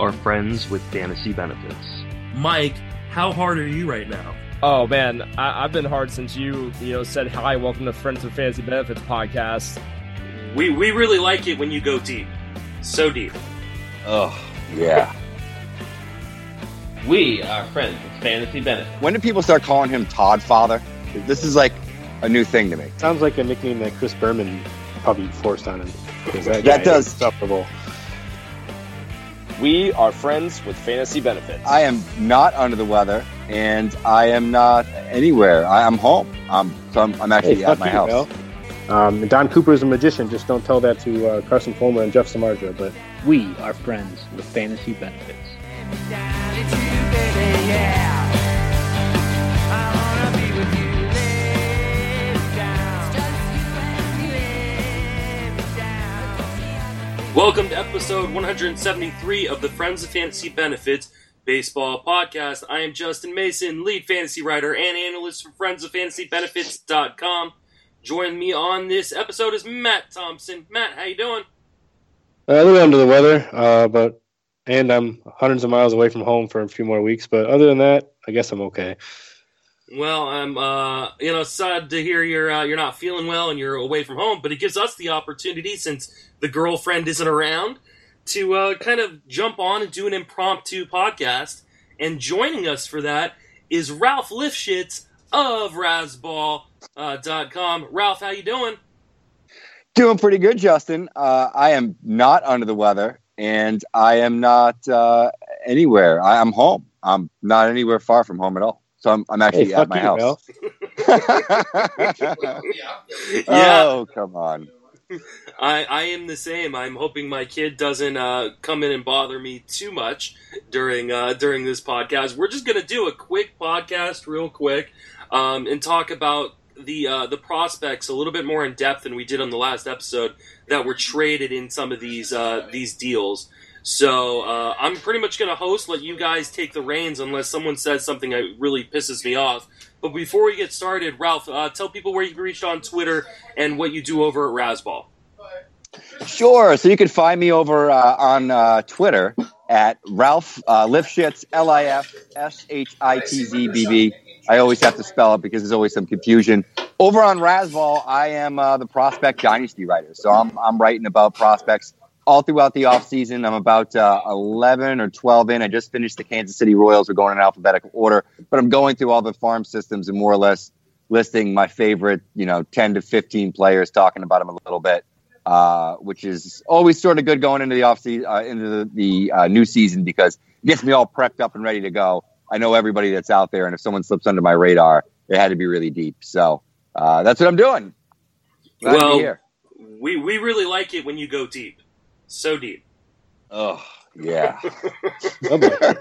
are friends with fantasy benefits. Mike, how hard are you right now? Oh man, I've been hard since you said hi, welcome to Friends with Fantasy Benefits podcast. We really like it when you go deep. So deep. Oh, yeah. We are friends with Fantasy Benefits. When do people start calling him Todd Father? This is like a new thing to me. Sounds like a nickname that Chris Berman probably forced on him. That does. Insufferable. We are friends with Fantasy Benefits. I am not under the weather, and I am not anywhere. I'm home. I'm actually at my house. Don Cooper is a magician. Just don't tell that to Carson Fulmer and Jeff Samardzija. But we are friends with Fantasy Benefits. Welcome to episode 173 of the Friends of Fantasy Benefits Baseball Podcast. I am Justin Mason, lead fantasy writer and analyst for friendsoffantasybenefits.com. Joining me on this episode is Matt Thompson. Matt, how you doing? A little under the weather, and I'm hundreds of miles away from home for a few more weeks. But other than that, I guess I'm okay. Well, I'm sad to hear you're not feeling well and you're away from home, but it gives us the opportunity, since the girlfriend isn't around, to kind of jump on and do an impromptu podcast. And joining us for that is Ralph Lifshitz of Razzball.com. Ralph, how you doing? Doing pretty good, Justin. I am not under the weather, and I am not anywhere. I'm home. I'm not anywhere far from home at all. So I'm actually at my house. Yeah. Oh, come on. I am the same. I'm hoping my kid doesn't come in and bother me too much during this podcast. We're just going to do a quick podcast real quick and talk about the prospects a little bit more in depth than we did on the last episode that were traded in some of these deals. So I'm pretty much going to host, let you guys take the reins unless someone says something that really pisses me off. But before we get started, Ralph, tell people where you can reach on Twitter and what you do over at Razzball. Sure. So you can find me over on Twitter at Ralph Lifshitz, LIFSHITZBB. I always have to spell it because there's always some confusion. Over on Razzball, I am the prospect dynasty writer. So I'm writing about prospects all throughout the offseason. I'm about 11 or 12 in. I just finished the Kansas City Royals. We're going in alphabetical order. But I'm going through all the farm systems and more or less listing my favorite, 10 to 15 players, talking about them a little bit, which is always sort of good going into the offseason, into the new season, because it gets me all prepped up and ready to go. I know everybody that's out there, and if someone slips under my radar, it had to be really deep. So that's what I'm doing. Glad to be here. We really like it when you go deep. So deep. Oh, yeah. All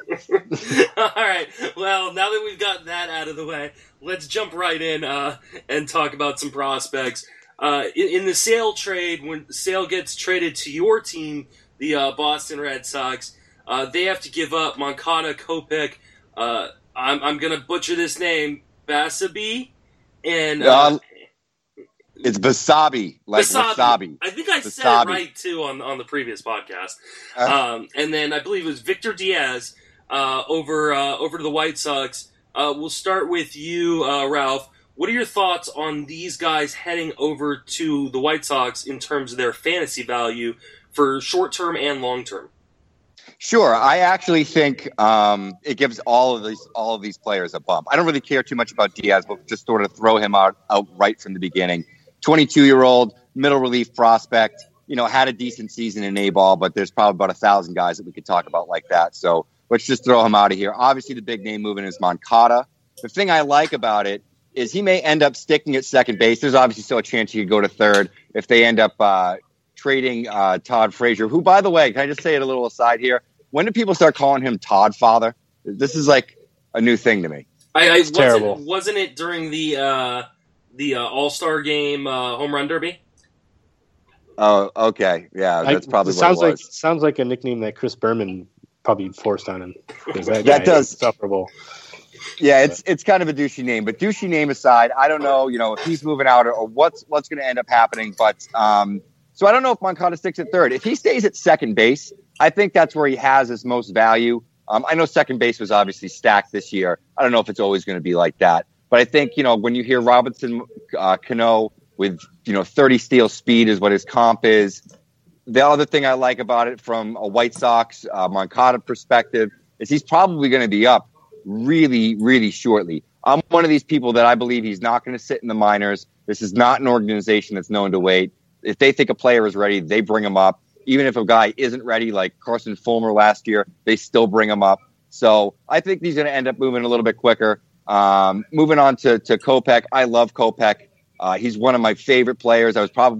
right. Well, now that we've got that out of the way, let's jump right in and talk about some prospects. In the Sale trade, when Sale gets traded to your team, the Boston Red Sox, they have to give up Moncada, Kopech, I'm going to butcher this name, Basabe, and... It's Basabe, like wasabi. I think I said it right, too, on the previous podcast. And then I believe it was Victor Diaz over to the White Sox. We'll start with you, Ralph. What are your thoughts on these guys heading over to the White Sox in terms of their fantasy value for short-term and long-term? Sure. I actually think it gives all of these players a bump. I don't really care too much about Diaz, but just sort of throw him out right from the beginning. 22-year-old middle relief prospect, had a decent season in A-ball, but there's probably about 1,000 guys that we could talk about like that. So let's just throw him out of here. Obviously, the big name moving is Moncada. The thing I like about it is he may end up sticking at second base. There's obviously still a chance he could go to third if they end up trading Todd Frazier, who, by the way, can I just say it a little aside here? When do people start calling him Todd Father? This is like a new thing to me. It's terrible. Wasn't it during the All-Star Game home run derby? Oh, okay. Yeah, that's probably what it was. Sounds like a nickname that Chris Berman probably forced on him. That does. Insufferable. Yeah, it's kind of a douchey name. But douchey name aside, I don't know, if he's moving out or what's going to end up happening. But so I don't know if Moncada sticks at third. If he stays at second base, I think that's where he has his most value. I know second base was obviously stacked this year. I don't know if it's always going to be like that. But I think, when you hear Robinson Cano with, 30 steal speed is what his comp is. The other thing I like about it from a White Sox Moncada perspective is he's probably going to be up really, really shortly. I'm one of these people that I believe he's not going to sit in the minors. This is not an organization that's known to wait. If they think a player is ready, they bring him up. Even if a guy isn't ready, like Carson Fulmer last year, they still bring him up. So I think he's going to end up moving a little bit quicker. Moving on to Kopech. I love Kopech. He's one of my favorite players.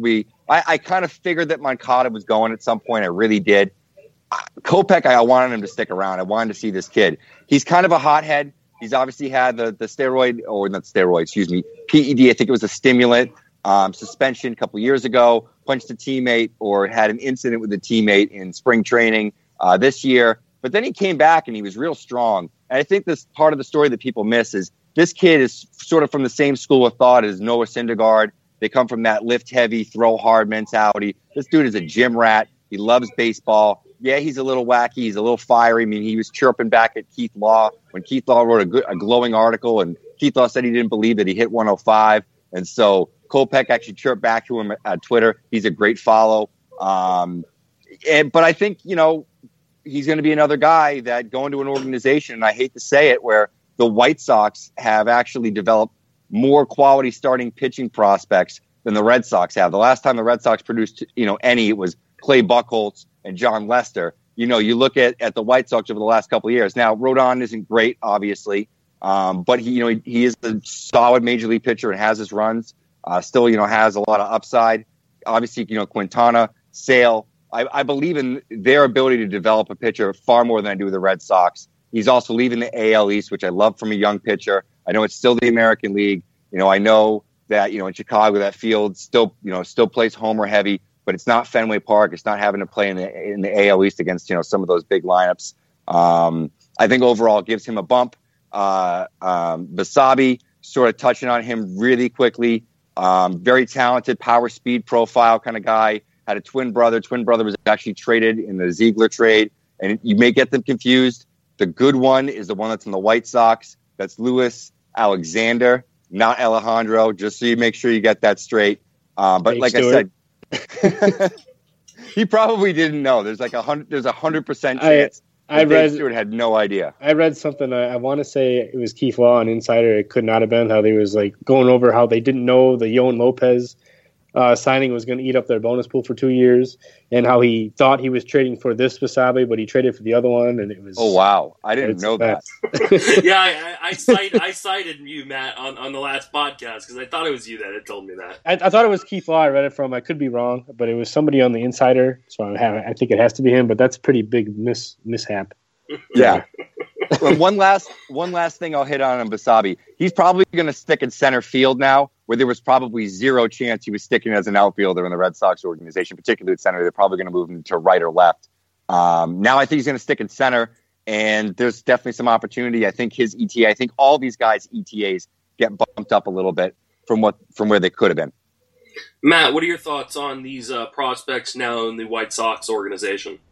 I kind of figured that Moncada was going at some point. I really did. Kopech, I wanted him to stick around. I wanted to see this kid. He's kind of a hothead. He's obviously had the steroid, or not steroid, excuse me, PED. I think it was a stimulant suspension a couple years ago. Punched a teammate or had an incident with a teammate in spring training this year. But then he came back and he was real strong. And I think this part of the story that people miss is this kid is sort of from the same school of thought as Noah Syndergaard. They come from that lift heavy, throw hard mentality. This dude is a gym rat. He loves baseball. Yeah, he's a little wacky. He's a little fiery. I mean, he was chirping back at Keith Law when Keith Law wrote a glowing article, and Keith Law said he didn't believe that he hit 105. And so Kopech actually chirped back to him at Twitter. He's a great follow. But I think, he's going to be another guy that going to an organization, and I hate to say it, where the White Sox have actually developed more quality starting pitching prospects than the Red Sox have. The last time the Red Sox produced, any, it was Clay Buchholz and John Lester. You look at the White Sox over the last couple of years. Now, Rodon isn't great, obviously, but he is a solid major league pitcher and has his runs. Still, has a lot of upside. Obviously, Quintana, Sale. I believe in their ability to develop a pitcher far more than I do with the Red Sox. He's also leaving the AL East, which I love from a young pitcher. I know it's still the American League. I know that, in Chicago, that field still plays homer heavy, but it's not Fenway Park. It's not having to play in the AL East against, some of those big lineups. I think overall it gives him a bump. Basabe, sort of touching on him really quickly. Very talented, power speed profile kind of guy. Had a twin brother. Twin brother was actually traded in the Ziegler trade. And you may get them confused. The good one is the one that's in the White Sox. That's Louis Alexander, not Alejandro, just so you make sure you get that straight. But like I said, he probably didn't know. There's like 100% chance. Dave Stewart had no idea. I read something. I want to say it was Keith Law on Insider. It could not have been. How they was like going over how they didn't know the Yohan Lopez signing was going to eat up their bonus pool for 2 years, and how he thought he was trading for this Basabe, but he traded for the other one, and it was. Oh wow! I didn't know that. Yeah, I cited you, Matt, on the last podcast because I thought it was you that had told me that. I thought it was Keith Law. I read it from. I could be wrong, but it was somebody on the Insider, so I think it has to be him. But that's a pretty big mishap. Yeah. Well, one last thing I'll hit on Basabe. He's probably going to stick in center field now, where there was probably zero chance he was sticking as an outfielder in the Red Sox organization, particularly at center. They're probably going to move him to right or left. Now I think he's going to stick in center, and there's definitely some opportunity. I think his ETA, I think all these guys' ETAs get bumped up a little bit from where they could have been. Matt, what are your thoughts on these prospects now in the White Sox organization?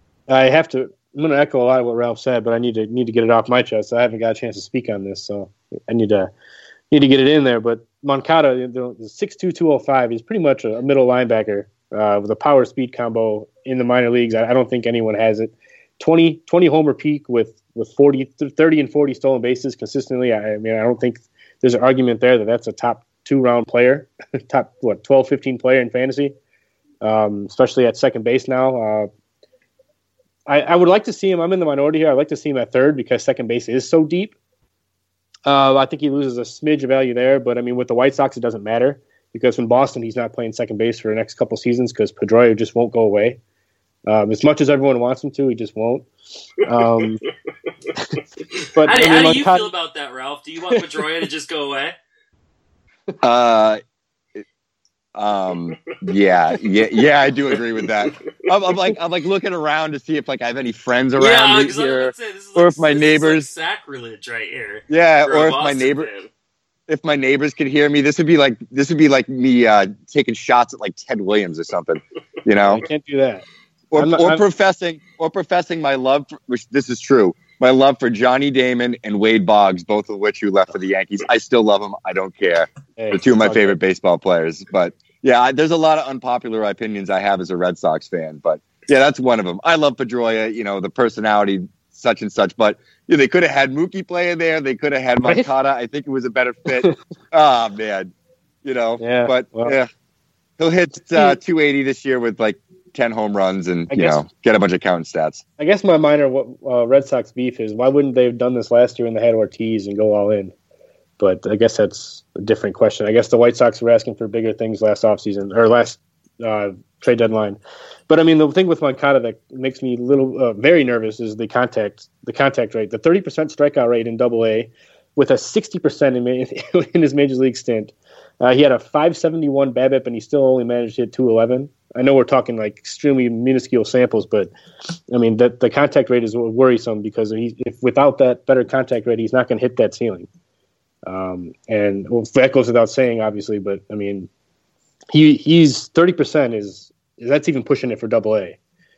I'm going to echo a lot of what Ralph said, but I need to get it off my chest. I haven't got a chance to speak on this, so I need to get it in there. But Moncada, the 6'2", 205, he's pretty much a middle linebacker with a power speed combo in the minor leagues. I don't think anyone has it. 20 homer peak with 30 and 40 stolen bases consistently. I mean, I don't think there's an argument there that that's a top 2-round player, top 12, 15 player in fantasy, especially at second base now. I would like to see him. I'm in the minority here. I'd like to see him at third because second base is so deep. I think he loses a smidge of value there. But, I mean, with the White Sox, it doesn't matter because in Boston, he's not playing second base for the next couple seasons because Pedroia just won't go away. As much as everyone wants him to, he just won't. But how do you feel about that, Ralph? Do you want Pedroia to just go away? Yeah, I do agree with that. I'm like looking around to see if I have any friends around here, or if my neighbors. This is like sacrilege right here. Yeah, or if my neighbors could hear me, this would be like me taking shots at like Ted Williams or something. I can't do that. professing my love, which this is true, my love for Johnny Damon and Wade Boggs, both of which who left for the Yankees. I still love them. I don't care. They're two of my favorite baseball players. But yeah, there's a lot of unpopular opinions I have as a Red Sox fan. But yeah, that's one of them. I love Pedroia, the personality, such and such. But they could have had Mookie playing there. They could have had Moncada. I think it was a better fit. Oh, man. Yeah, but yeah, he'll hit 280 this year with like 10 home runs and, get a bunch of counting stats. I guess my minor Red Sox beef is why wouldn't they have done this last year when they had Ortiz and go all in? But I guess that's a different question. I guess the White Sox were asking for bigger things last offseason or last trade deadline. But I mean, the thing with Moncada that makes me very nervous is the contact rate. The 30% strikeout rate in Double-A with a 60% in his major league stint. He had a 571 BABIP, and he still only managed to hit 211. I know we're talking like extremely minuscule samples, but I mean that the contact rate is worrisome because if without that better contact rate, he's not going to hit that ceiling. And that goes without saying, obviously. But I mean, he's 30% is that's even pushing it for Double-A.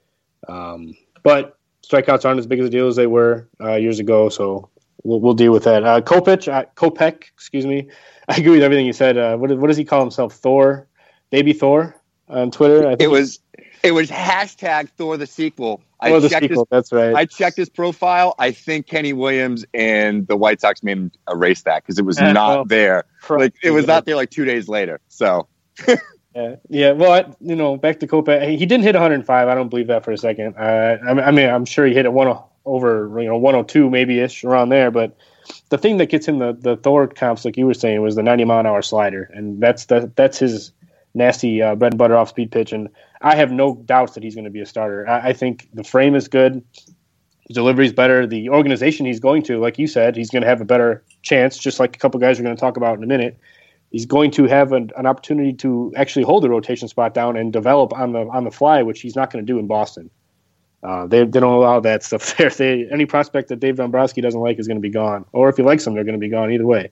But strikeouts aren't as big of a deal as they were years ago, so we'll deal with that. Kopech, excuse me. I agree with everything you said. What does he call himself? Thor, Baby Thor on Twitter. It was hashtag Thor the sequel. That's right. I checked his profile. I think Kenny Williams and the White Sox made him erase that because it was not there. Like it was not there like 2 days later. So. Yeah. Well, back to Kopech. He didn't hit 105. I don't believe that for a second. I mean, I'm sure he hit it over 102 maybe ish around there, but. The thing that gets him the Thor comps, like you were saying, was the 90-mile-an-hour slider, and that's his nasty bread and butter off-speed pitch. And I have no doubts that he's going to be a starter. I think the frame is good, his delivery is better, the organization he's going to, like you said, he's going to have a better chance. Just like a couple guys we're going to talk about in a minute, he's going to have an opportunity to actually hold the rotation spot down and develop on the fly, which he's not going to do in Boston. They don't allow that stuff there. Any prospect that Dave Dombrowski doesn't like is going to be gone, or if he likes them, they're going to be gone either way.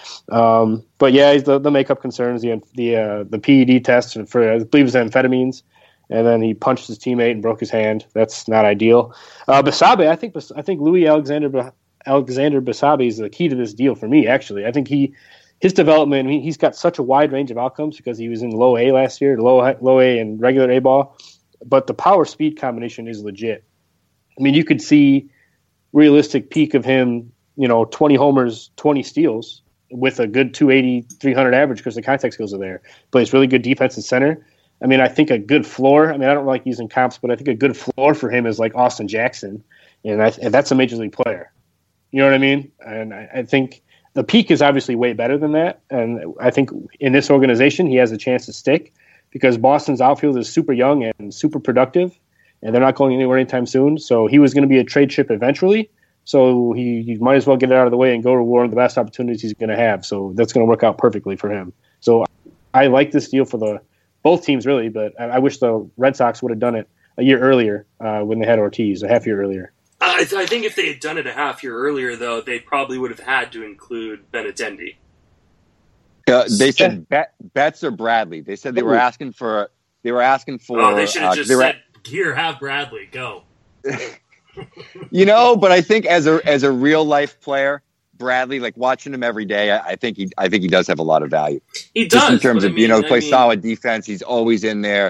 But yeah, he's the makeup concerns, the PED test for I believe it was amphetamines, and then he punched his teammate and broke his hand. That's not ideal. Basabe, I think Louis Alexander Basabe is the key to this deal for me. Actually, I think his development. I mean, he's got such a wide range of outcomes because he was in low A last year, low A and regular A ball. But the power-speed combination is legit. I mean, you could see realistic peak of him, 20 homers, 20 steals with a good 280, 300 average because the contact skills are there. Plays really good defense in center. I mean, I think a good floor. I mean, I don't like using comps, but I think a good floor for him is like Austin Jackson, and that's a major league player. You know what I mean? And I think the peak is obviously way better than that. And I think in this organization, he has a chance to stick. Because Boston's outfield is super young and super productive, and they're not going anywhere anytime soon. So he was going to be a trade chip eventually. So he might as well get it out of the way and go to one of the best opportunities he's going to have. So that's going to work out perfectly for him. So I like this deal for both teams really, but I wish the Red Sox would have done it a year earlier when they had Ortiz, a half year earlier. I think if they had done it a half year earlier, though, they probably would have had to include Benintendi. They said Betts or Bradley. They said they were asking for. Oh, they should have just said, "Here, have Bradley go." But I think as a real life player, Bradley, like watching him every day, I think he does have a lot of value. He does, just in terms of play solid defense. He's always in there.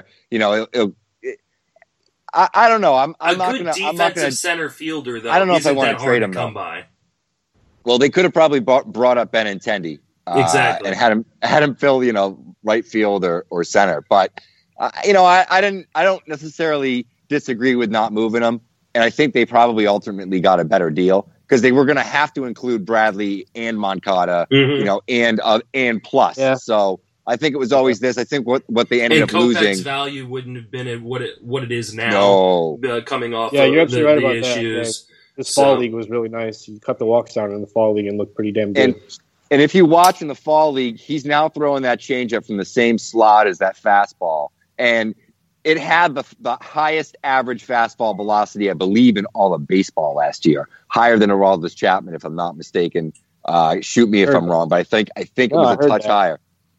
I don't know. I'm not gonna center fielder though. I don't know if I want to trade him though. Well, they could have probably brought up Benintendi. Exactly, and had him fill right field or center, but I don't necessarily disagree with not moving him, and I think they probably ultimately got a better deal because they were going to have to include Bradley and Moncada, and plus. Yeah. So I think it was always this. I think what they ended up losing. Kopech's value wouldn't have been what it is now. No. Coming off. Yeah, you're absolutely right about issues. That. Yeah. This fall league was really nice. You cut the walks down in the fall league and looked pretty damn good. And if you watch in the fall league, he's now throwing that changeup from the same slot as that fastball. And it had the highest average fastball velocity, I believe, in all of baseball last year. Higher than Aroldis Chapman, if I'm not mistaken. Shoot me if I'm wrong, but I think it was a touch higher.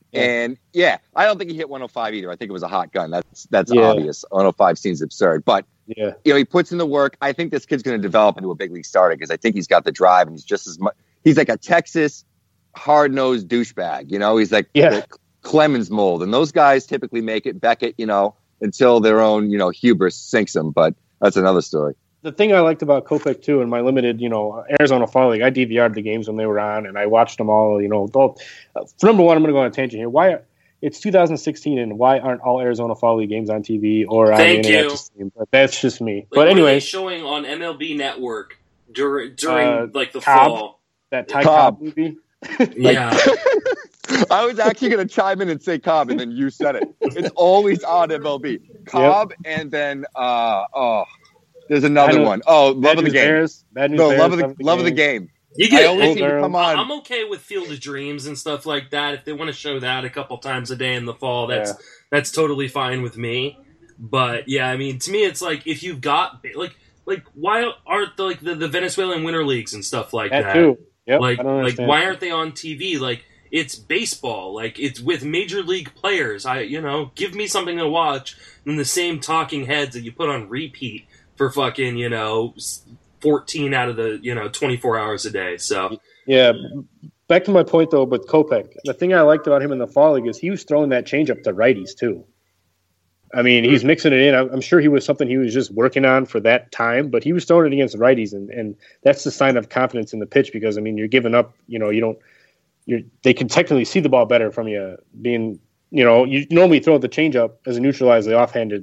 And I don't think he hit 105 either. I think it was a hot gun. That's obvious. 105 seems absurd, but he puts in the work. I think this kid's going to develop into a big league starter because I think he's got the drive and he's just as much. He's like a Texas hard-nosed douchebag. He's like the Clemens mold, and those guys typically make it. Beckett, until their own hubris sinks them. But that's another story. The thing I liked about Kopech too, in my limited, Arizona Fall League, I DVR'd the games when they were on, and I watched them all. For number one, I'm going to go on a tangent here. Why it's 2016, and why aren't all Arizona Fall League games on TV or on the internet? But that's just me. But anyway, showing on MLB Network during like the Cobb, fall. That Ty Cobb movie. Yeah. I was actually going to chime in and say Cobb, and then you said it. It's always on MLB. Cobb, and then there's another one. Oh, Love of the Game. Love of the Game. I always see come on. I'm okay with Field of Dreams and stuff like that. If they want to show that a couple times a day in the fall, that's totally fine with me. But yeah, I mean, to me, it's like if you've got like why aren't the Venezuelan winter leagues and stuff like that? Too. Yep, like why aren't they on TV? Like it's baseball. Like it's with major league players. Give me something to watch than the same talking heads that you put on repeat for fucking 14 out of the 24 hours a day. So yeah, back to my point though with Kopech. The thing I liked about him in the fall league is he was throwing that changeup to righties too. I mean, he's mixing it in. I'm sure he was something he was just working on for that time, but he was throwing it against righties, and that's the sign of confidence in the pitch because, I mean, you're giving up, they can technically see the ball better from you being, you normally throw the changeup as a neutralize the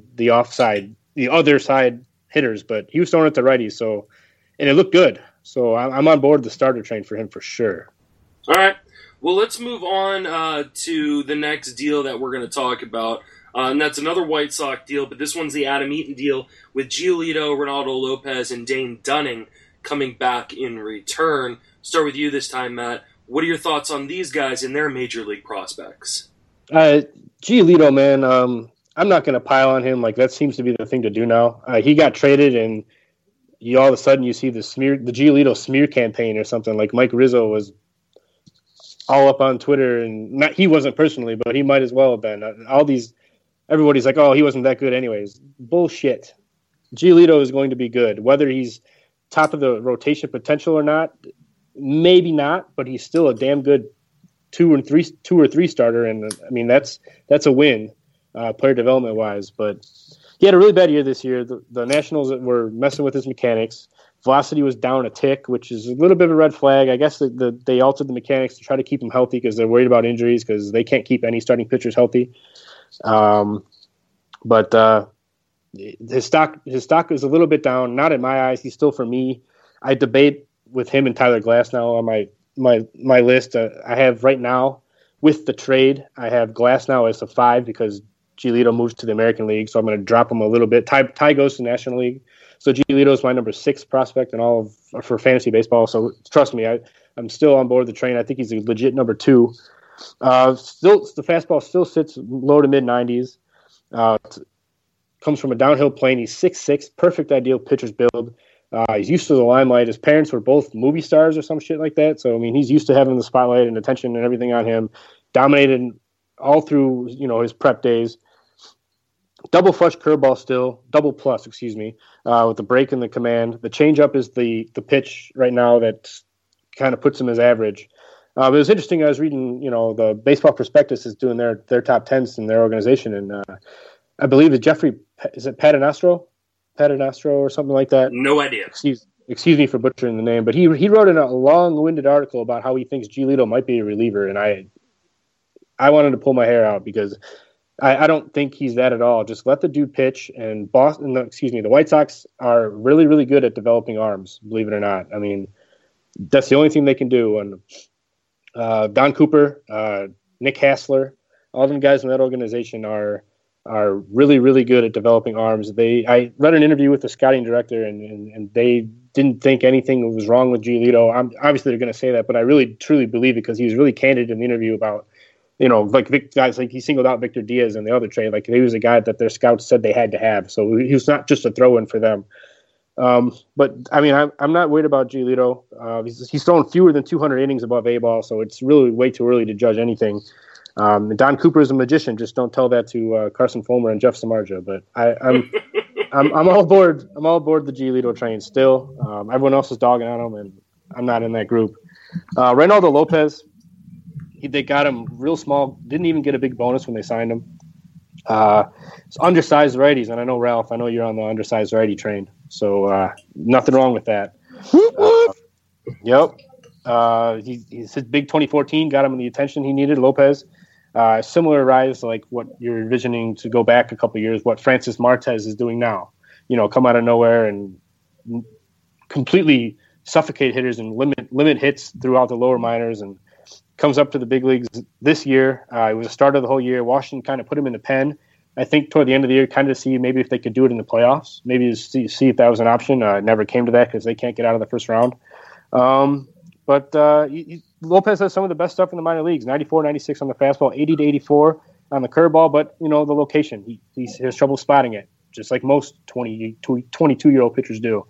the other side hitters, but he was throwing it to righties, and it looked good. So I'm on board the starter train for him for sure. All right. Well, let's move on to the next deal that we're going to talk about. And that's another White Sox deal, but this one's the Adam Eaton deal with Giolito, Ronaldo Lopez, and Dane Dunning coming back in return. Start with you this time, Matt. What are your thoughts on these guys and their major league prospects? Giolito, man, I'm not going to pile on him. Like, that seems to be the thing to do now. He got traded, and all of a sudden you see the Giolito smear campaign or something. Like Mike Rizzo was all up on Twitter, and he wasn't personally, but he might as well have been. Everybody's like, oh, he wasn't that good anyways. Bullshit. Giolito is going to be good. Whether he's top of the rotation potential or not, maybe not, but he's still a damn good two or three starter, and I mean that's a win, player development wise. But he had a really bad year this year. The Nationals were messing with his mechanics. Velocity was down a tick, which is a little bit of a red flag. I guess they altered the mechanics to try to keep him healthy because they're worried about injuries because they can't keep any starting pitchers healthy. But his stock is a little bit down. Not in my eyes. He's still, for me, I debate with him and Tyler Glasnow on my list. I have right now with the trade, I have Glasnow as a 5 because Giolito moves to the American League, so I'm going to drop him a little bit. Ty goes to the National League, so Giolito is my number 6 prospect for fantasy baseball. So trust me, I'm still on board the train. I think he's a legit number 2. Still, the fastball still sits low to mid 90s. Comes from a downhill plane. He's 6'6", perfect ideal pitcher's build. He's used to the limelight. His parents were both movie stars or some shit like that. So, I mean, he's used to having the spotlight and attention and everything on him. Dominated all through, his prep days. Double plus, with the break and the command. The changeup is the pitch right now that kind of puts him as average. It was interesting. I was reading, the Baseball Prospectus is doing their top 10s in their organization, and I believe that is it Paternostro or something like that? No idea. Excuse me for butchering the name, but he wrote in a long-winded article about how he thinks Giolito might be a reliever, and I wanted to pull my hair out because I don't think he's that at all. Just let the dude pitch, and the White Sox are really, really good at developing arms, believe it or not. I mean, that's the only thing they can do. And Don Cooper, Nick Hassler, all them guys in that organization are really, really good at developing arms. I read an interview with the scouting director, and they didn't think anything was wrong with Giolito. Obviously, they're going to say that, but I really, truly believe it because he was really candid in the interview about, guys like he singled out Victor Diaz in the other trade. Like he was a guy that their scouts said they had to have. So he was not just a throw-in for them. But I mean, I'm not worried about Giolito. He's thrown fewer than 200 innings above A-ball, so it's really way too early to judge anything. Don Cooper is a magician. Just don't tell that to Carson Fulmer and Jeff Samardzija. But I'm all aboard. I'm all aboard the Giolito train still. Everyone else is dogging on him, and I'm not in that group. Reynaldo Lopez, they got him real small. Didn't even get a big bonus when they signed him. It's undersized righties, and I know, Ralph, I know you're on the undersized righty train, so nothing wrong with that. Yep. He's his big 2014 got him the attention he needed. Lopez, similar rise like what you're envisioning to go back a couple years, what Francis Martes is doing now. Come out of nowhere and completely suffocate hitters and limit hits throughout the lower minors, and comes up to the big leagues this year. He was a starter the whole year. Washington kind of put him in the pen. I think toward the end of the year, kind of see maybe if they could do it in the playoffs, maybe see if that was an option. It never came to that because they can't get out of the first round. But Lopez has some of the best stuff in the minor leagues, 94, 96 on the fastball, 80 to 84 on the curveball. But, the location, he has trouble spotting it, just like most 22-year-old pitchers do.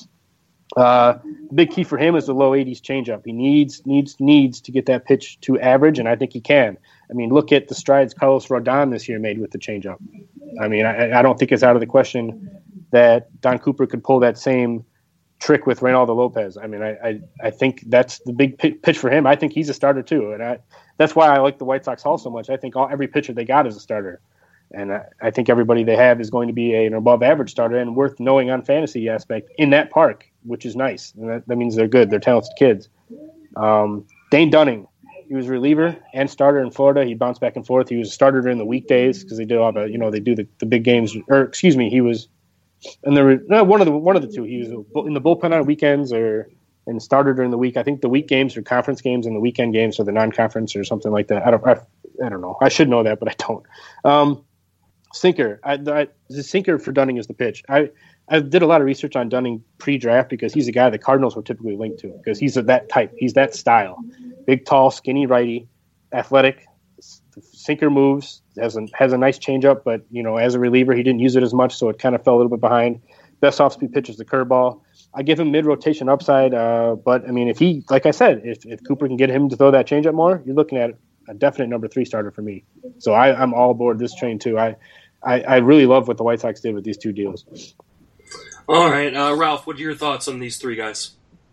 The big key for him is the low 80s changeup. He needs to get that pitch to average, and I think he can. I mean, look at the strides Carlos Rodon this year made with the changeup. I mean, I don't think it's out of the question that Don Cooper could pull that same trick with Reynaldo Lopez. I mean, I think that's the big pitch for him. I think he's a starter too, and that's why I like the White Sox Hall so much. I think every pitcher they got is a starter, and I think everybody they have is going to be an above-average starter and worth knowing on fantasy aspect in that park, which is nice. And that means they're good. They're talented kids. Dane Dunning, he was reliever and starter in Florida. He bounced back and forth. He was a starter during the weekdays because they do all the, they do the big games. Or excuse me, he was, and there were one of the two. He was in the bullpen on weekends and starter during the week. I think the week games are conference games and the weekend games are the non-conference or something like that. I don't know. I should know that, but I don't. Sinker. The sinker for Dunning is the pitch. I did a lot of research on Dunning pre-draft because he's a guy the Cardinals were typically linked to because he's that type. He's that style. Big, tall, skinny righty, athletic, sinker moves, has a nice changeup, but, as a reliever, he didn't use it as much, so it kind of fell a little bit behind. Best off-speed pitch is the curveball. I give him mid-rotation upside, but, I mean, if Cooper can get him to throw that changeup more, you're looking at a definite number 3 starter for me. So I'm all aboard this train, too. I really love what the White Sox did with these 2 deals. All right, Ralph, what are your thoughts on these 3 guys?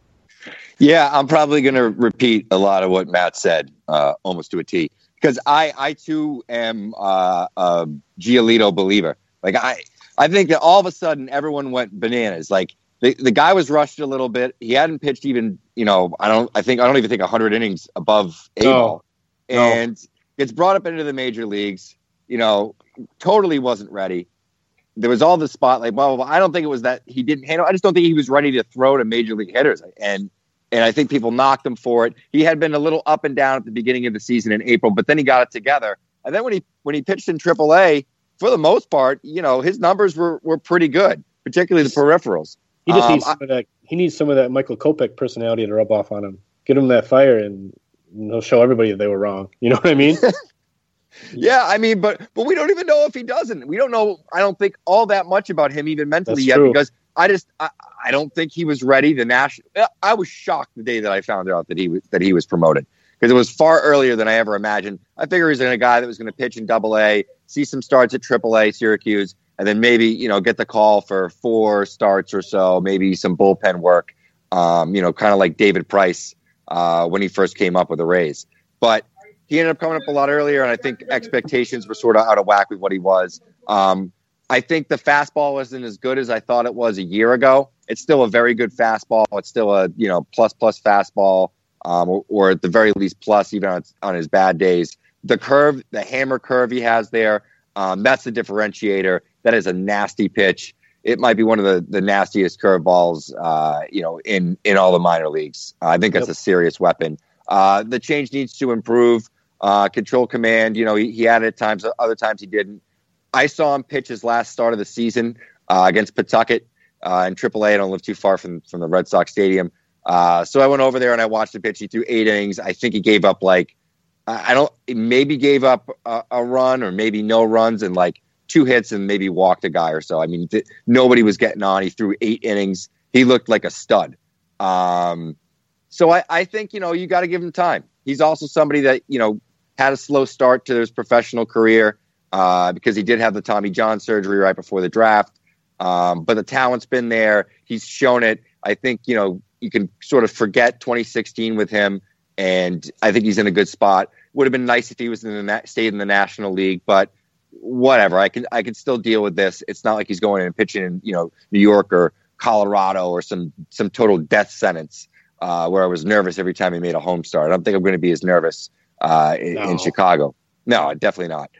Yeah, I'm probably going to repeat a lot of what Matt said, almost to a T, because I too am a Giolito believer. Like I think that all of a sudden everyone went bananas. Like the guy was rushed a little bit. He hadn't pitched even, I don't even think 100 innings above A-ball, and gets brought up into the major leagues. Totally wasn't ready. There was all the spotlight, blah, blah, blah. I don't think it was that he didn't handle. I just don't think he was ready to throw to major league hitters. And I think people knocked him for it. He had been a little up and down at the beginning of the season in April, but then he got it together. And then when he pitched in AAA, for the most part, his numbers were pretty good, particularly the peripherals. He just needs some of that. He needs some of that Michael Kopech personality to rub off on him. Get him that fire, and he'll show everybody that they were wrong. You know what I mean? Yeah, I mean, but we don't even know if he doesn't. We don't know. I don't think all that much about him even mentally That's yet true. Because I don't think he was ready. I was shocked the day that I found out that he was promoted because it was far earlier than I ever imagined. I figured he was a guy that was going to pitch in AA, see some starts at AAA Syracuse, and then maybe get the call for 4 starts or so, maybe some bullpen work. Kind of like David Price when he first came up with the Rays, but. He ended up coming up a lot earlier, and I think expectations were sort of out of whack with what he was. I think the fastball wasn't as good as I thought it was a year ago. It's still a very good fastball. It's still a plus fastball, or at the very least plus even on his bad days. The curve, the hammer curve he has there, that's the differentiator. That is a nasty pitch. It might be one of the nastiest curveballs, in all the minor leagues. I think that's a serious weapon. The change needs to improve. Control command, he had it at times, other times he didn't. I saw him pitch his last start of the season against Pawtucket in AAA. I don't live too far from the Red Sox Stadium. So I went over there and I watched him pitch. He threw 8 innings. I think he gave up maybe gave up a run or maybe no runs and 2 hits and maybe walked a guy or so. I mean, nobody was getting on. He threw 8 innings. He looked like a stud. So I think, you got to give him time. He's also somebody that, had a slow start to his professional career because he did have the Tommy John surgery right before the draft. But the talent's been there. He's shown it. I think, you can sort of forget 2016 with him, and I think he's in a good spot. Would have been nice if he was stayed in the National League, but whatever. I can still deal with this. It's not like he's going and pitching in, New York or Colorado or some total death sentence where I was nervous every time he made a home start. I don't think I'm going to be as nervous in Chicago. No, definitely not.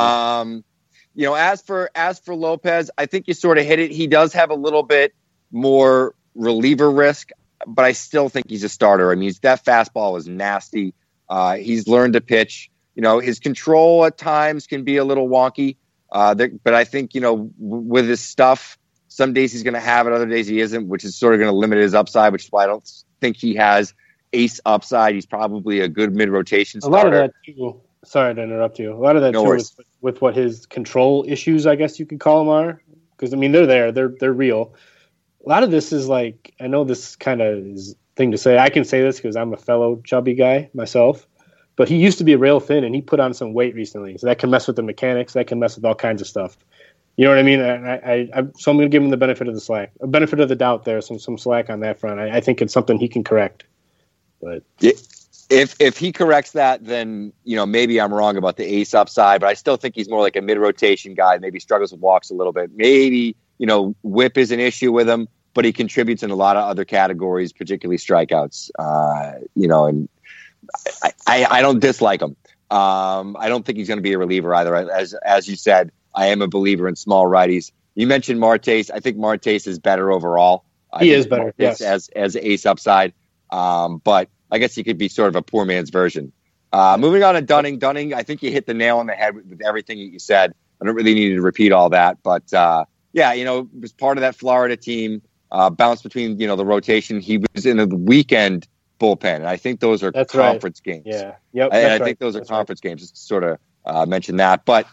As for Lopez, I think you sort of hit it. He does have a little bit more reliever risk, but I still think he's a starter. I mean, that fastball is nasty. He's learned to pitch. His control at times can be a little wonky, but I think, with his stuff, some days he's going to have it, other days he isn't, which is sort of going to limit his upside, which is why I don't think he has ace upside. He's probably a good mid-rotation starter. A lot of that, too. Sorry to interrupt you. A lot of that, too, is with what his control issues, I guess you could call them, are. Because, they're there. They're real. A lot of this is like, I know this kind of is thing to say. I can say this because I'm a fellow chubby guy myself. But he used to be rail thin, and he put on some weight recently. So that can mess with the mechanics. That can mess with all kinds of stuff. You know what I mean? So I'm going to give him the benefit of the doubt there, some slack on that front. I think it's something he can correct. But if he corrects that, then maybe I'm wrong about the ace upside. But I still think he's more like a mid-rotation guy. Maybe struggles with walks a little bit. Maybe whip is an issue with him, but he contributes in a lot of other categories, particularly strikeouts. And I don't dislike him. I don't think he's going to be a reliever either. As you said, I am a believer in small righties. You mentioned Martes. I think Martes is better overall. He is better, yes. As ace upside. But I guess he could be sort of a poor man's version. Moving on to Dunning. Dunning, I think you hit the nail on the head with everything that you said. I don't really need to repeat all that. But, was part of that Florida team, bounced between, the rotation. He was in the weekend bullpen, and I think those are conference games. Yeah, yep. I think those are conference games. Just to sort of mention that. But,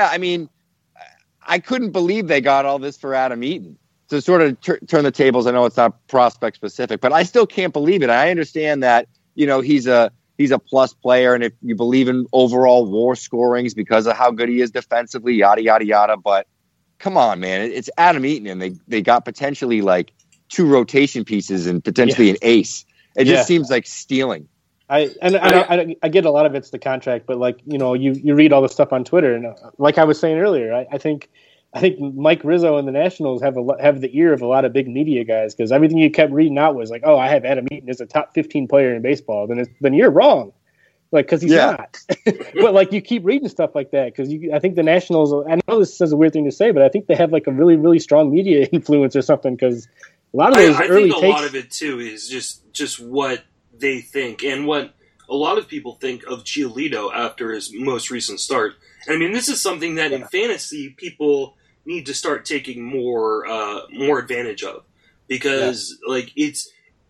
I couldn't believe they got all this for Adam Eaton. To sort of turn the tables, I know it's not prospect specific, but I still can't believe it. I understand that, he's a plus player, and if you believe in overall WAR scorings because of how good he is defensively, yada, yada, yada. But come on, man. It's Adam Eaton, and they got potentially like 2 rotation pieces and potentially an ace. It just seems like stealing. I get a lot of it's the contract, but you read all the stuff on Twitter, and like I was saying earlier, I think Mike Rizzo and the Nationals have the ear of a lot of big media guys, because everything you kept reading out was like, oh, I have Adam Eaton as a top 15 player in baseball. Then you're wrong, because he's not. But you keep reading stuff like that because I think the Nationals. I know this is a weird thing to say, but I think they have like a really, really strong media influence or something, because a lot of those early takes. I think a lot of it too is just what they think and what a lot of people think of Giolito after his most recent start. I mean, this is something that in fantasy people need to start taking more advantage of, because it's,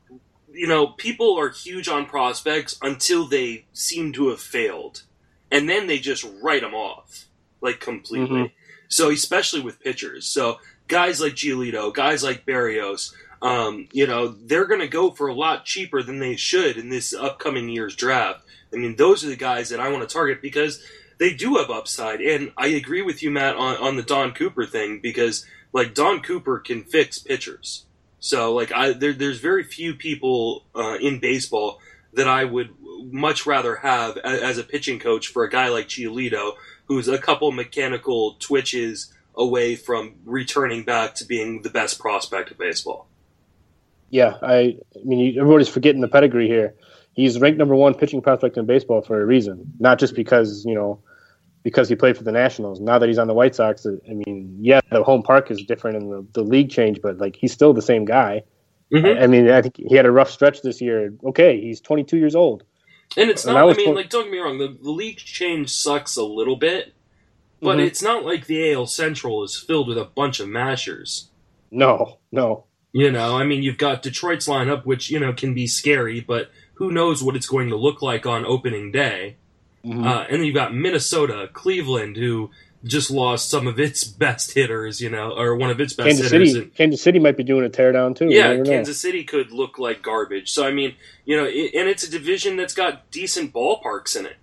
people are huge on prospects until they seem to have failed, and then they just write them off completely. Mm-hmm. So especially with pitchers, so guys like Giolito, guys like Berrios, they're going to go for a lot cheaper than they should in this upcoming year's draft. I mean, those are the guys that I want to target because they do have upside. And I agree with you, Matt, on the Don Cooper thing, because Don Cooper can fix pitchers. So there's very few people in baseball that I would much rather have as a pitching coach for a guy like Giolito, who's a couple mechanical twitches away from returning back to being the best prospect of baseball. Yeah, I mean, everybody's forgetting the pedigree here. He's ranked number 1 pitching prospect in baseball for a reason, not just because he played for the Nationals. Now that he's on the White Sox, I mean, the home park is different and the league changed, but he's still the same guy. Mm-hmm. I think he had a rough stretch this year. Okay, he's 22 years old. And it's not, don't get me wrong, the league change sucks a little bit, but it's not like the AL Central is filled with a bunch of mashers. No. You've got Detroit's lineup, which, can be scary, but who knows what it's going to look like on opening day. Mm-hmm. And then you've got Minnesota, Cleveland, who just lost some of its best hitters, or one of its best hitters. Kansas City might be doing a teardown, too. Yeah, Kansas City could look like garbage. So, and it's a division that's got decent ballparks in it.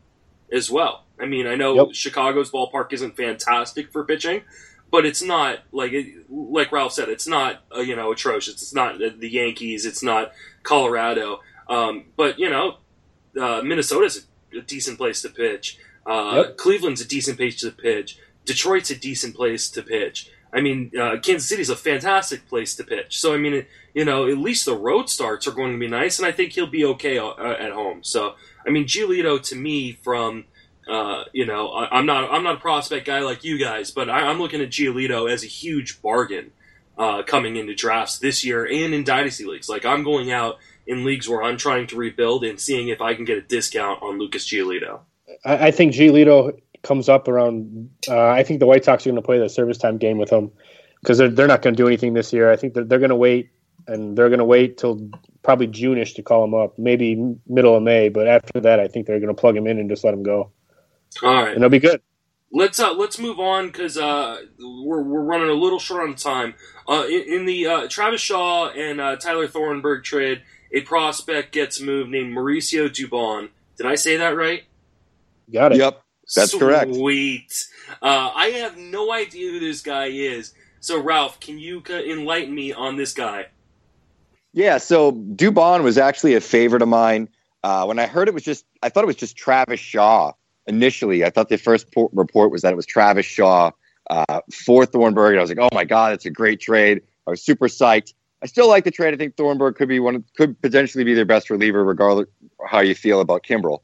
as well. I mean, I know Chicago's ballpark isn't fantastic for pitching, but it's not like Ralph said, it's not atrocious. It's not the Yankees. It's not Colorado. But Minnesota's a decent place to pitch. Cleveland's a decent place to pitch. Detroit's a decent place to pitch. I mean, Kansas City's a fantastic place to pitch. So I mean, at least the road starts are going to be nice, and I think he'll be okay at home. So I mean, Giolito to me from. I'm not a prospect guy like you guys, but I'm looking at Giolito as a huge bargain coming into drafts this year and in dynasty leagues. Like I'm going out in leagues where I'm trying to rebuild and seeing if I can get a discount on Lucas Giolito. I think Giolito comes up around. I think the White Sox are going to play the service time game with him because they're not going to do anything this year. I think they're going to wait, and they're going to wait till probably June-ish to call him up, maybe middle of May. But after that, I think they're going to plug him in and just let him go. All right, and it'll be good. Let's move on because we're running a little short on time. In the Travis Shaw and Tyler Thornburg trade, a prospect gets moved named Mauricio Dubon. Did I say that right? Got it. Yep, that's correct. Sweet. I have no idea who this guy is. So, Ralph, can you enlighten me on this guy? Yeah, so Dubon was actually a favorite of mine. When I heard I thought it was just Travis Shaw. Initially, I thought the first report was that it was Travis Shaw for Thornburg. And I was like, oh my God, it's a great trade. I was super psyched. I still like the trade. I think Thornburg could potentially be their best reliever, regardless of how you feel about Kimbrel.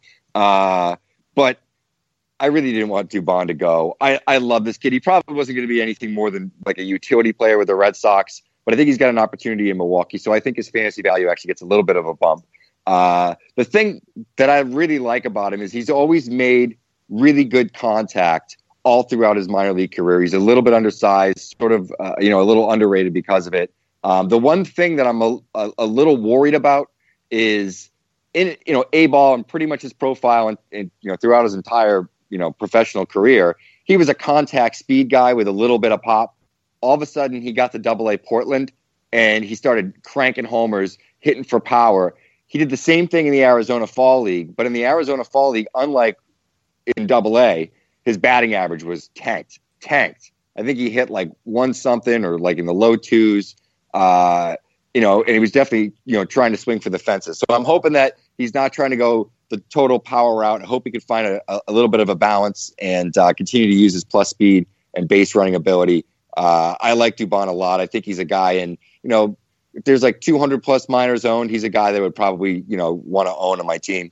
But I really didn't want Dubon to go. I love this kid. He probably wasn't going to be anything more than like a utility player with the Red Sox, but I think he's got an opportunity in Milwaukee. So I think his fantasy value actually gets a little bit of a bump. The thing that I really like about him is he's always made really good contact all throughout his minor league career. He's a little bit undersized, sort of, a little underrated because of it. The one thing that I'm a little worried about is A-ball and pretty much his profile and throughout his entire, professional career, he was a contact speed guy with a little bit of pop. All of a sudden he got to Double-A Portland and he started cranking homers, hitting for power. He did the same thing in the Arizona Fall League, but in the Arizona Fall League, unlike in Double-A, his batting average was tanked. I think he hit like 1-something or like in the low 2s, and he was definitely, trying to swing for the fences. So I'm hoping that he's not trying to go the total power route. I hope he can find a little bit of a balance and continue to use his plus speed and base running ability. I like Dubon a lot. I think he's a guy, and if there's like 200 plus minors owned, he's a guy that would probably, want to own on my team.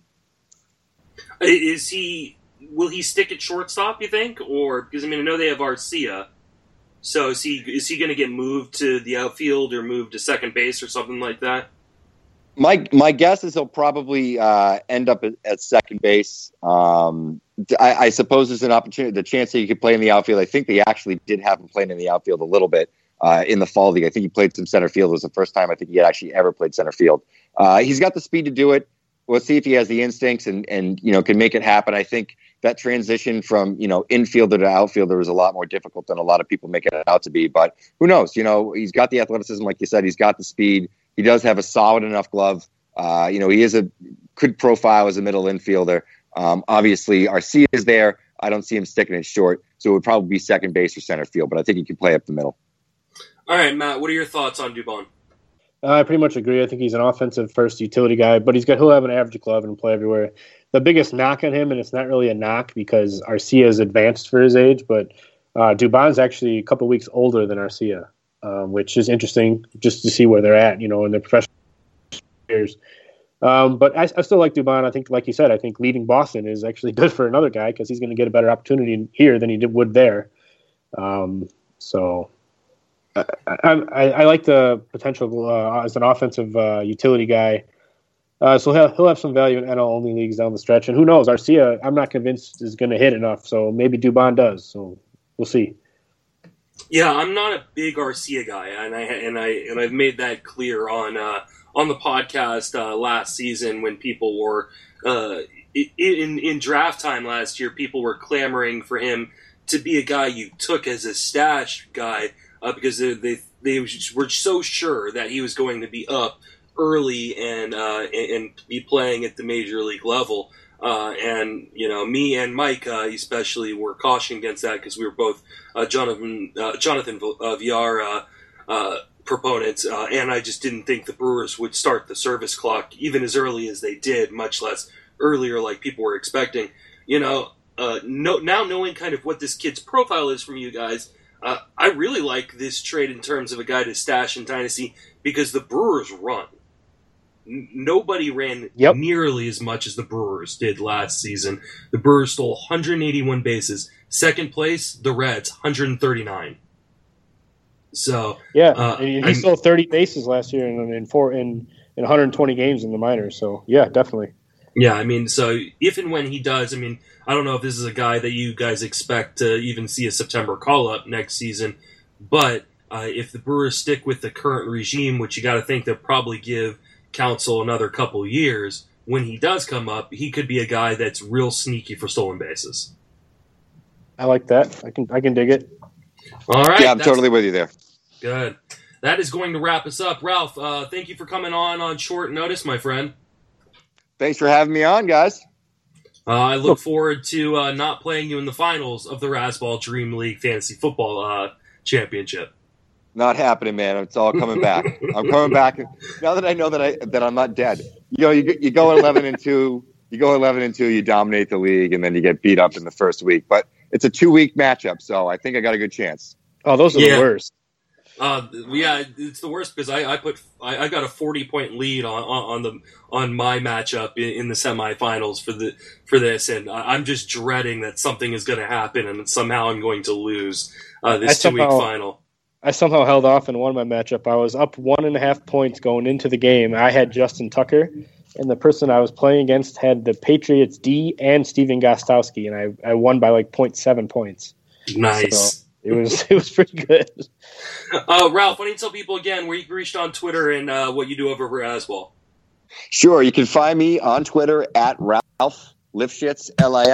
Will he stick at shortstop, you think? Or, because I know they have Arcia. So is he going to get moved to the outfield or moved to second base or something like that? My guess is he'll probably end up at second base. I suppose there's an opportunity, the chance that he could play in the outfield. I think they actually did have him playing in the outfield a little bit in the fall league. I think he played some center field. It was the first time I think he had actually ever played center field. He's got the speed to do it. We'll see if he has the instincts and can make it happen. I think that transition from infielder to outfielder is a lot more difficult than a lot of people make it out to be. But who knows? He's got the athleticism, like you said. He's got the speed. He does have a solid enough glove. He is a good profile as a middle infielder. Obviously, Arcia is there. I don't see him sticking it short, so it would probably be second base or center field. But I think he can play up the middle. All right, Matt. What are your thoughts on Dubon? I pretty much agree. I think he's an offensive first utility guy, but he'll have an average glove and play everywhere. The biggest knock on him, and it's not really a knock because Arcia is advanced for his age, but Dubon's actually a couple of weeks older than Arcia, which is interesting just to see where they're at, in their professional years. But I still like Dubon. I think, like you said, I think leaving Boston is actually good for another guy because he's going to get a better opportunity here than he would there. So I like the potential as an offensive utility guy. So he'll have some value in NL only leagues down the stretch. And who knows, Arcia, I'm not convinced is going to hit enough. So maybe Dubon does. So we'll see. Yeah, I'm not a big Arcia guy, and I've made that clear on the podcast last season when people were in draft time last year. People were clamoring for him to be a guy you took as a stash guy because they were so sure that he was going to be up early and be playing at the major league level. And me and Mike especially were cautioned against that because we were both Jonathan Villar proponents, and I just didn't think the Brewers would start the service clock even as early as they did, much less earlier like people were expecting. Now knowing kind of what this kid's profile is from you guys, I really like this trade in terms of a guy to stash in Dynasty because the Brewers run. Nobody ran nearly as much as the Brewers did last season. The Brewers stole 181 bases. Second place, the Reds, 139. So and he stole 30 bases last year in 120 games in the minors. So yeah, definitely. Yeah, I mean, so if and when he does, I mean, I don't know if this is a guy that you guys expect to even see a September call-up next season, but if the Brewers stick with the current regime, which you got to think they'll probably give Counsell another couple years, when he does come up, he could be a guy that's real sneaky for stolen bases. I like that. I can dig it. All right. Yeah, I'm totally with you there. Good. That is going to wrap us up. Ralph, thank you for coming on short notice, my friend. Thanks for having me on, guys. I look forward to not playing you in the finals of the Razzball Dream League Fantasy Football Championship. Not happening, man. It's all coming back. I'm coming back now that I know that I'm not dead. You go 11-2. You go 11-2. You dominate the league, and then you get beat up in the first week. But it's a 2-week matchup, so I think I got a good chance. Oh, those are the worst. Yeah, it's the worst because I got a 40-point lead on my matchup in the semifinals for this, and I'm just dreading that something is going to happen and somehow I'm going to lose this 2-week final. I somehow held off and won my matchup. I was up 1.5 points going into the game. I had Justin Tucker, and the person I was playing against had the Patriots D and Steven Gostkowski, and I won by like 0.7 points. Nice. So it was pretty good. Ralph, why don't you tell people again where you can reach on Twitter and what you do over at Razzball? Sure, you can find me on Twitter at Ralph Lifshitz,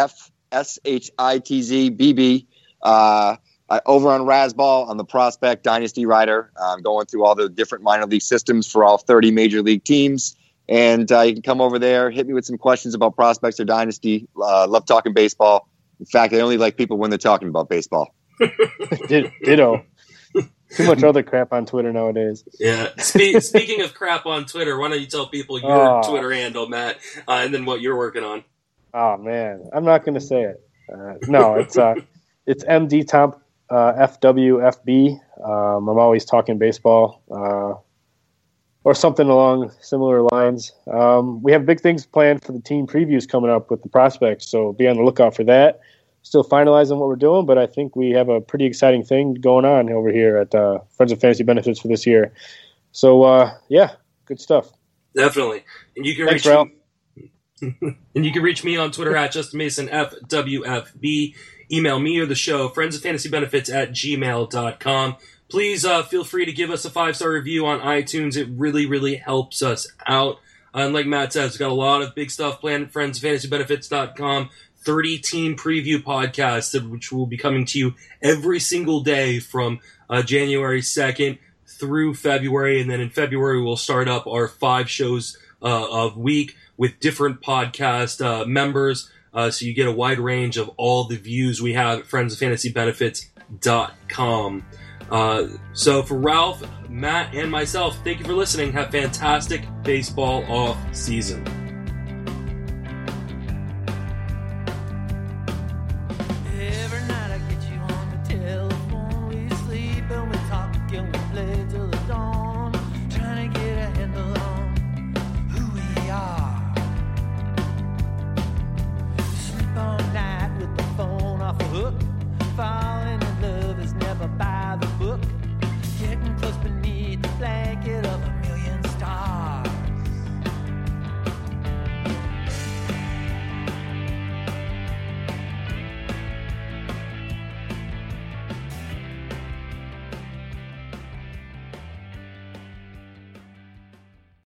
LIFSHITZBB. Over on Razzball, on the Prospect Dynasty Writer. I'm going through all the different minor league systems for all 30 major league teams. And you can come over there, hit me with some questions about prospects or Dynasty. Love talking baseball. In fact, I only like people when they're talking about baseball. Ditto. Too much other crap on Twitter nowadays. Yeah. Speaking of crap on Twitter, why don't you tell people your Twitter handle, Matt, and then what you're working on? Oh, man. I'm not going to say it. No, it's MD Top FWFB. I'm always talking baseball or something along similar lines. We have big things planned for the team previews coming up with the prospects, so be on the lookout for that. Still finalizing what we're doing, but I think we have a pretty exciting thing going on over here at Friends of Fantasy Benefits for this year. So, yeah, good stuff. Definitely. And you can Thanks, Ralph. And you can reach me on Twitter at JustinMasonFWFB. Email me or the show, friendsoffantasybenefits@gmail.com. Please feel free to give us a 5-star review on iTunes. It really, really helps us out. And like Matt says, we've got a lot of big stuff planned at friendsoffantasybenefits.com. 30-team preview podcasts, which will be coming to you every single day from January 2nd through February. And then in February, we'll start up our 5 shows of week with different podcast members. So you get a wide range of all the views we have at friendsoffantasybenefits.com. So for Ralph, Matt, and myself, thank you for listening. Have fantastic baseball off season.